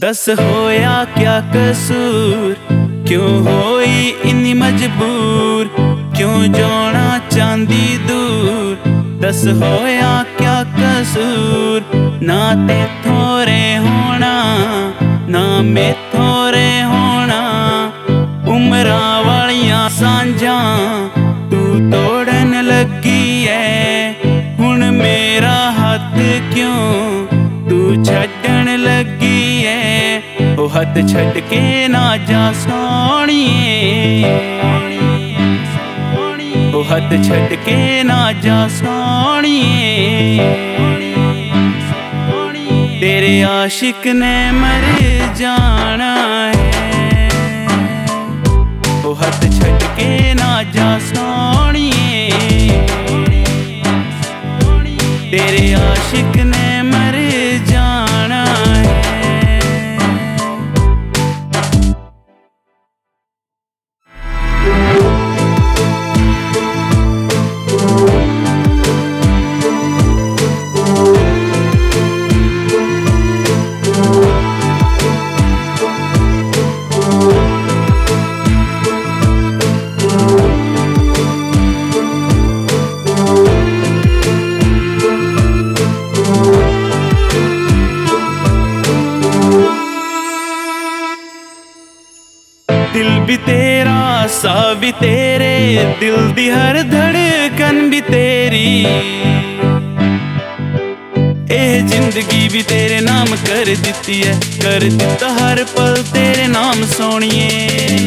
दस होया क्या कसूर, क्यों होई इन्नी मजबूर, क्यों जाना चांदी दूर। दस होया क्या कसूर, ना ते थोरे होना ना में थोरे होना। उमरा वालियां सांझां तू तोड़न लगी है, हुण मेरा हाथ क्यों तू छड्डन लगी है। ओ हथ छड्ड के ना जा सोहणिए, ओ हथ छड्ड के ना जा सोहणिए। तेरे आशिक ने मर जाना है, ओ हथ छड्ड के ना जा सोहणिए। तेरे आशिक ने मर जाना है। दिल भी तेरा, सा भी तेरे, दिल दी हर धड़कन भी तेरी। ए जिंदगी भी तेरे नाम कर दिती है, कर दिता हर पल तेरे नाम सोहणिए।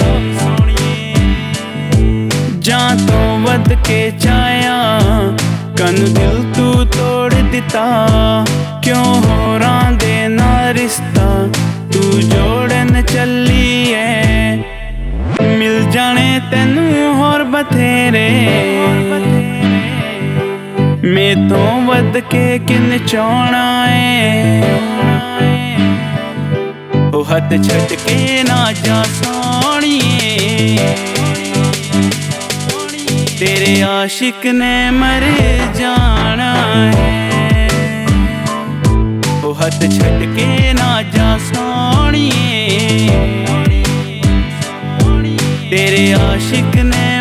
जान तो वध के चाया, कन दिल तू तोड़ दिता। क्यों होरां दे ना रिश्ता तू जोड़न चली है। मिल जाने तेनू होर बथेरे, मैं तो वध के किन चाहना है। ओ हथ छड्ड के ना जा सोहणिए, तेरे आशिक ने मर जाना है। ओ हथ छड्ड के ना जा सोहणिए, तेरे आशिक ने